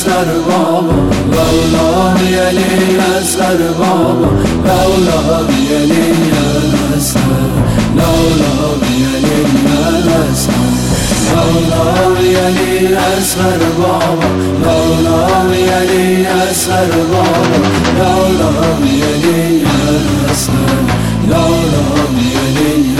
اصغر بابا لولا علی اصغر بابا لولا علی اصغر لولا علی اصغر لولا علی اصغر بابا لولا علی اصغر بابا لولا علی اصغر لولا علی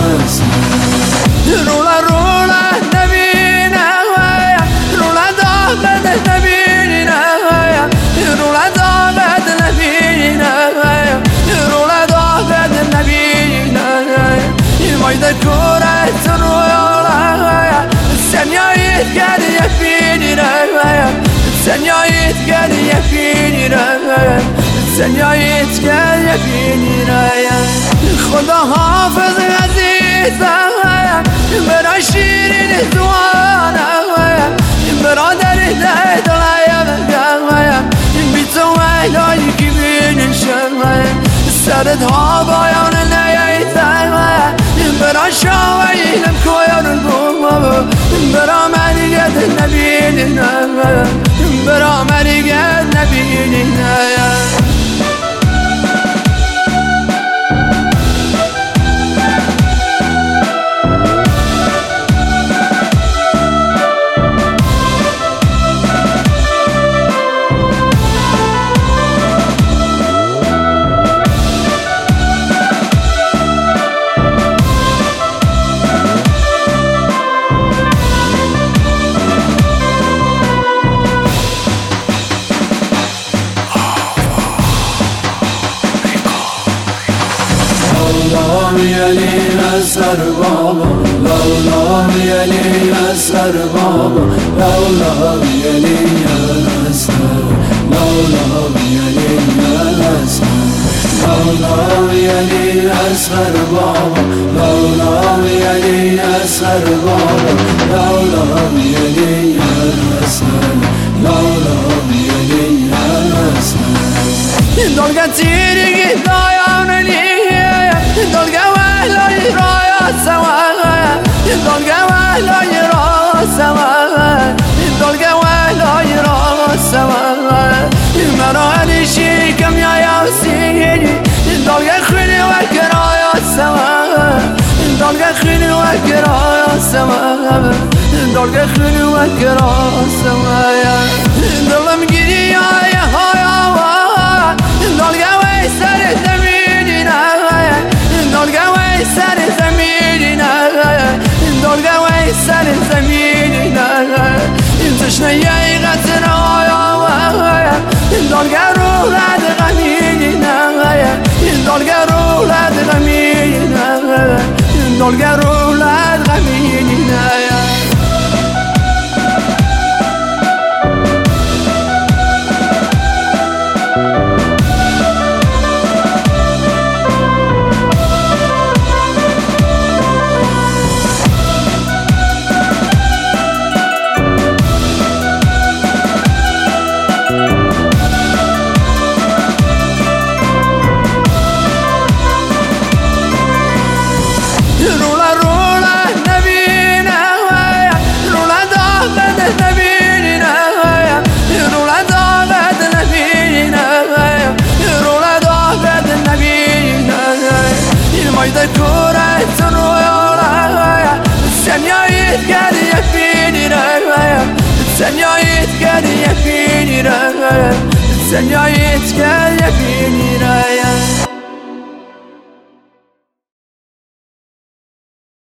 اصغر رولا رولا نبينا رولا ضاقت نبينا رولا ضاقت نبينا رولا ضاقت نبينا مايدا كورة رولا السنيايت قال يفينينا السنيايت قال يفينينا السنيايت قال يفينينا خدا حافظ عزيزا برا شیرین زوانه برادر دلایم بی تو ویلایی که بینشم سرت ها بایان نیایتم برا شاویلم کویان بوم برا منیگت نبینیم برا منیگت نبینیم علی اصغر بابا لولا علی اصغر بابا لولا علی اصغر لولا علی اصغر لولا علی اصغر بابا لولا علی اصغر بابا لولا علی اصغر لولا علی اصغر دلگا تیرگی دایانلی دلگا وحلای رایا سوا دلگا وحلای را سوا دلگا وحلای را سوا مرا علی شیکم یا یاسینی دلگا خیلی وکرا یا سوا دلگا خیلی وکرا یا سوا دلگا خیلی وکرا سوا دلم گیری یا دلگا وی سر زمینی دلگا وی سر زمینی دلگا وی سر زمینی تشنه یای غتر آیا دلگا رو لد غمینی دلگا رو لد غمینی دلگا رو لد غمینی مايدا كورة رولا السنيايت قال يفينينا السنيايت قال يفينينا السنيايت قال يفينينا